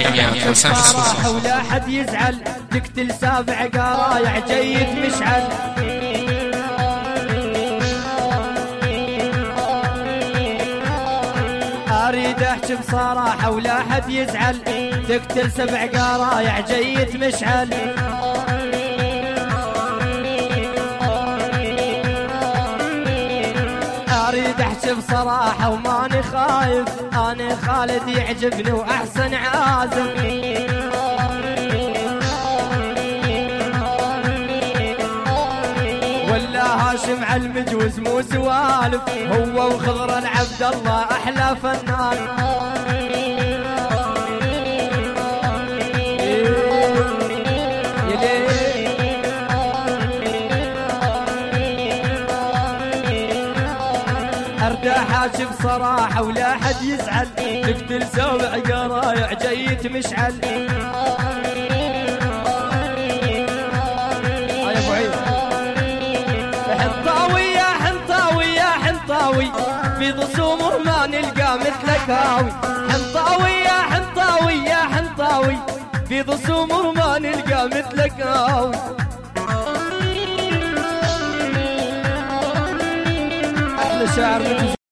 الإعلامية حسن الصوصي. ولا حد يزعل تقتل 7 قرايع جيد مشعل. اريد احكي بصراحة ولا حد يزعل تقتل 7 قرايع جيد مشعل. اريد احكي بصراحة وماني خايف، انا خالد يعجبني واحسن عازم. ولا هاشم على المجوز مو سوالف، هو وخضر العبد الله احلى فنان. ارتاح بصراحة ولا حد يزعل تقتل 7 قرايع جيت مشعل. يا ابو عيد حنطاوي يا حنطاوي يا حنطاوي، في ضسوم ما نلقى مثلك هاوي. حنطاوي يا حنطاوي يا حنطاوي، في ضسوم ما نلقى مثلك هاوي. احلى شاعر